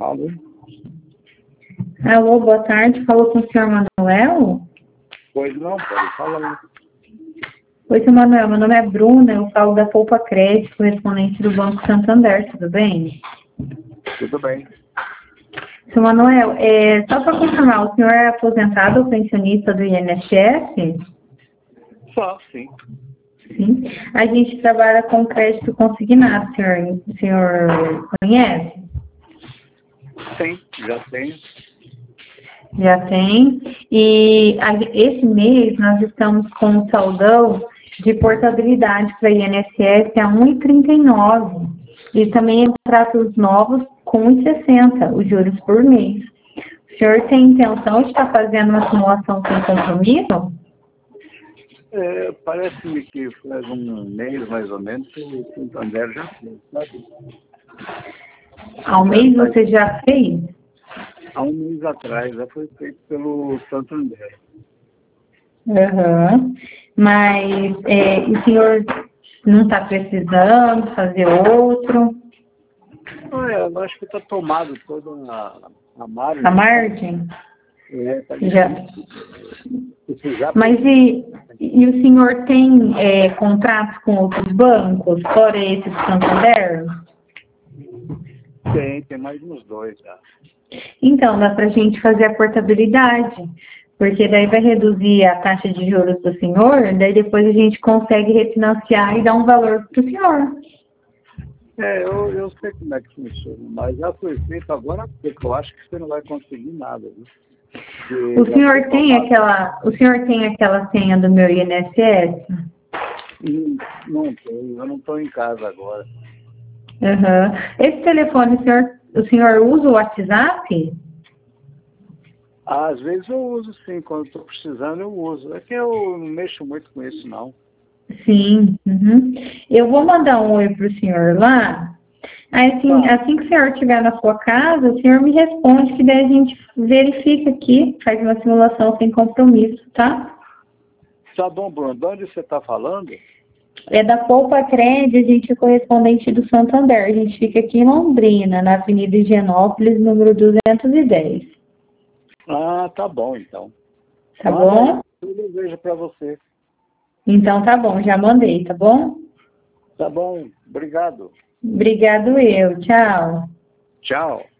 Alô? Alô, boa tarde. Falou com o senhor Manuel? Pois não, pode falar. Oi, senhor Manuel. Meu nome é Bruna. Eu falo da Poupa Crédito, correspondente do Banco Santander. Tudo bem? Tudo bem. Senhor Manuel, só para confirmar, o senhor é aposentado ou pensionista do INSS? Só, sim. Sim. A gente trabalha com crédito consignado, o senhor conhece? Sim, já tenho. Já tem. E esse mês nós estamos com um saldão de portabilidade para INSS a 1,39. E também contratos novos com 1,60 os juros por mês. O senhor tem intenção de estar fazendo uma simulação sem compromisso? Parece-me que faz um mês, mais ou menos, que o Santander já fez, sabe? Ao mês você já fez? Há um mês atrás, já foi feito pelo Santander. Uhum. Mas o senhor não está precisando fazer outro? Eu acho que está tomado toda a margem. A margem? Tá Já. Precisar. Mas e o senhor tem contratos com outros bancos, fora esse do Santander? Tem mais uns dois já. Então, dá para a gente fazer a portabilidade, porque daí vai reduzir a taxa de juros do senhor, daí depois a gente consegue refinanciar e dar um valor para o senhor. Eu sei como é que funciona, mas já foi feito agora, porque eu acho que você não vai conseguir nada, viu? O senhor tem aquela senha do meu INSS? Não tenho, eu não estou em casa agora. Uhum. Esse telefone, o senhor usa o WhatsApp? Às vezes eu uso sim, quando estou precisando eu uso. É que eu não mexo muito com isso, não. Sim. Uhum. Eu vou mandar um oi para o senhor lá. Aí, assim que o senhor estiver na sua casa, o senhor me responde, que daí a gente verifica aqui, faz uma simulação sem compromisso, tá? Tá bom, Bruno. De onde você está falando? É da Poupa Crédito, a gente é correspondente do Santander. A gente fica aqui em Londrina, na Avenida Higienópolis, número 210. Ah, tá bom, então. Tá bom? Eu vejo para você. Então tá bom, já mandei, tá bom? Tá bom, obrigado. Obrigado eu, tchau. Tchau.